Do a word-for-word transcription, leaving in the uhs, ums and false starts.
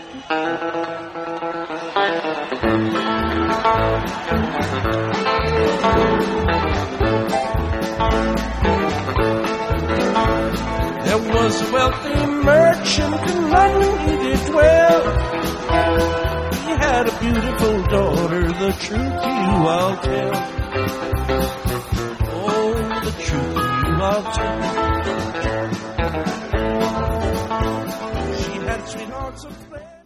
There was a wealthy merchant in London, he did well. He had a beautiful daughter, the truth you I'll tell. Oh, the truth you I'll tell. She had sweethearts of theirs.